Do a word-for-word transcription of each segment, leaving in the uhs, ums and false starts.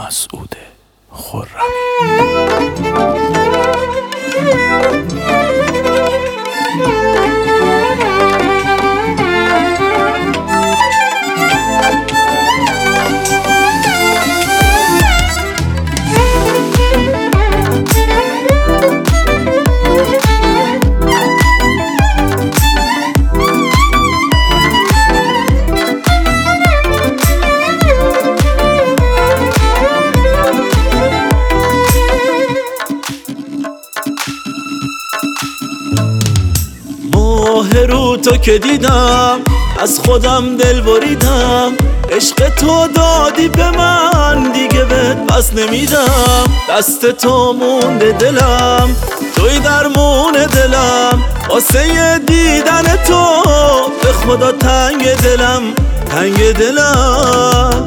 مسعود خرمی. ماه رو تو که دیدم از خودم دل بریدم، عشق تو دادی به من دیگه بهت پس نمیدم. دست تو مونده دلم، توی درمون دلم، واسه دیدن تو به خدا تنگ دلم تنگ دلم.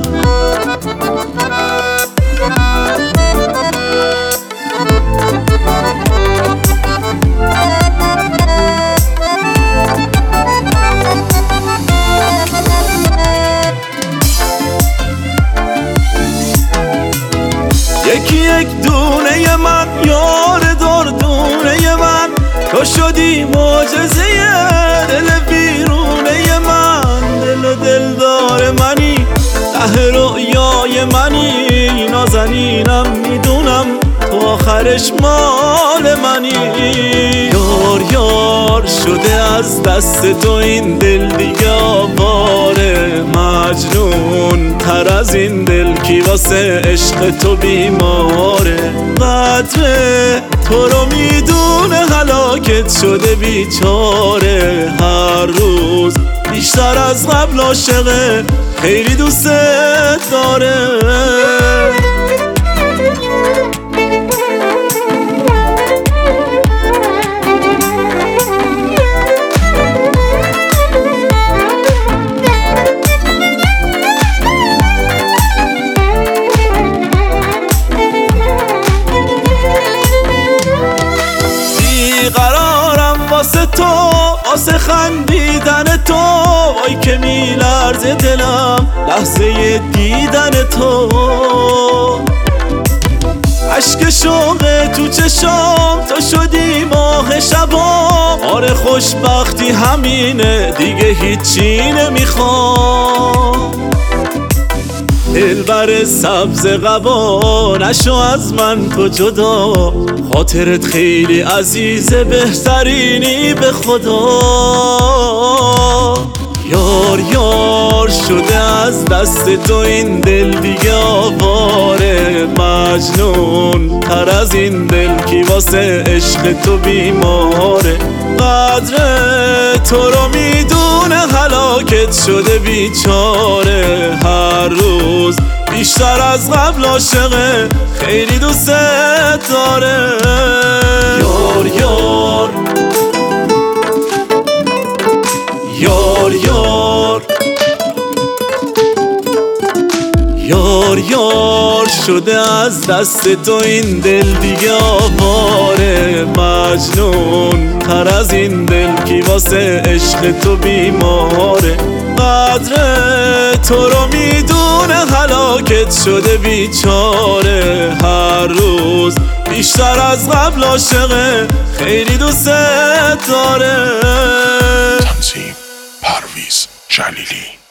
یکی یک دونه من، یار دردونه من، تو شدی معجزه دل بیرونه من. دل و دلدار منی، ته رویای منی، نازنینم میدونم تو آخرش مال منی. یار یار شده از دست تو این دل دیگه آواره، مجنون تر از این دل کی واسه عشق تو بیماره. قدر تو رو میدونه هلاکت شده بیچاره، هر روز بیشتر از قبل عاشقه، خیلی دوست داره. قرارم واسه تو، واسه خندیدن تو، وای که میلرزه دلم لحظه دیدن تو. عشق شوق تو چشام، تو شدی ماه شبام. آره خوشبختی همینه دیگه هیچی نمیخوام. دلبر سبز قبا نشو از من تو جدا، خاطرت خیلی عزیزه بهترینی به خدا. یار یار شده از دست تو این دل دیگه آواره، مجنون تر از این دل کی واسه عشق تو بیماره. قدر تو رو میدونه هلاکت شده بیچاره، هر روز بیشتر از قبل عاشقه، خیلی دوست داره. یار یار یار یار یار یار شده از دست تو این دل دیگه آواره، مجنون تر از این دل کی واسه عشق تو بیماره. قدر تو رو میدونه هلاکت شده بیچاره، هر روز بیشتر از قبل عاشقه، خیلی دوست داره. تنظیم پرویز جلیلی.